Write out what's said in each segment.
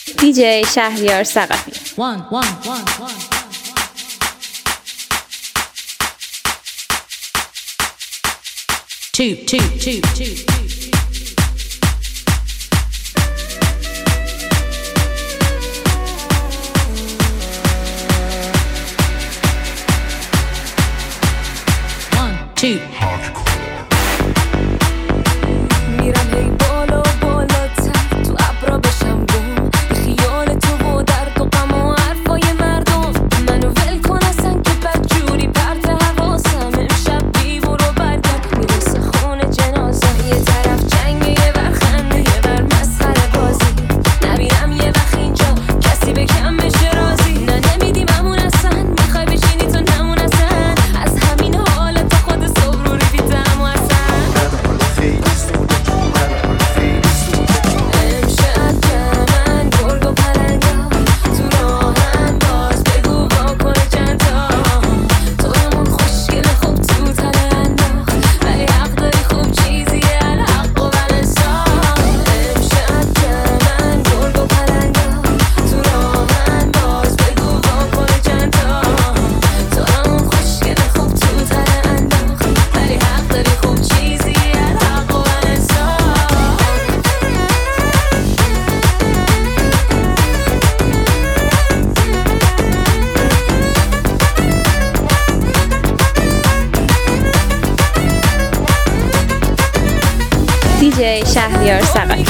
DJ شهریار ثقفی. Two. میرم هی بالا بالاتر تو ابرا بشم گم خیال تو و درد و غم و حرفای مردم منو ول کن اصلا که بدجوری پرت حواسم امشب بیبور و برگرد میرسه خونه جنازه یه طرف جنگه یه ور خنده یه ور مسخره بازی نبینم یه وقت اینجا کسی به کم بشه راضی نه نمیدیم همون اصلا میخوای بشینی تو نمون اصلا از همین حالت خود صبر رو ریدم و اصلا DJ شهریار ثقفی.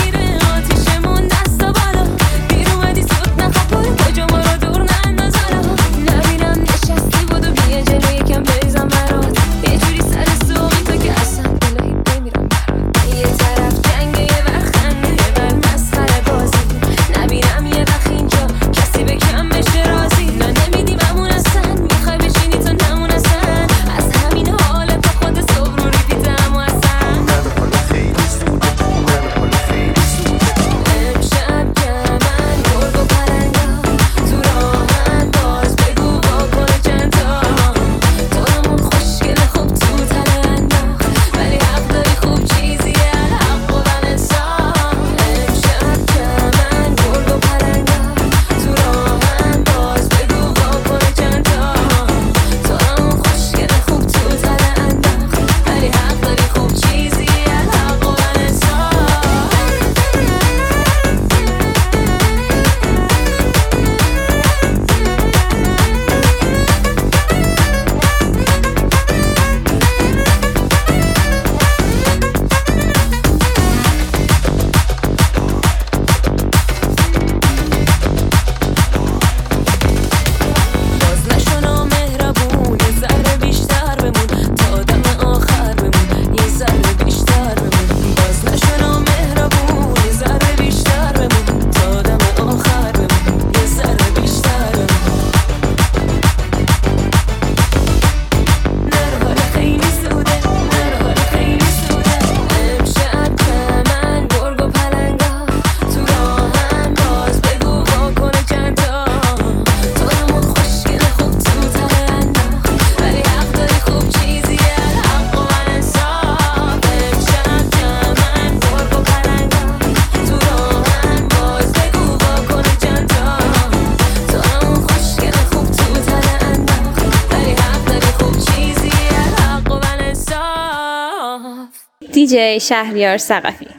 DJ شهریار ثقفی.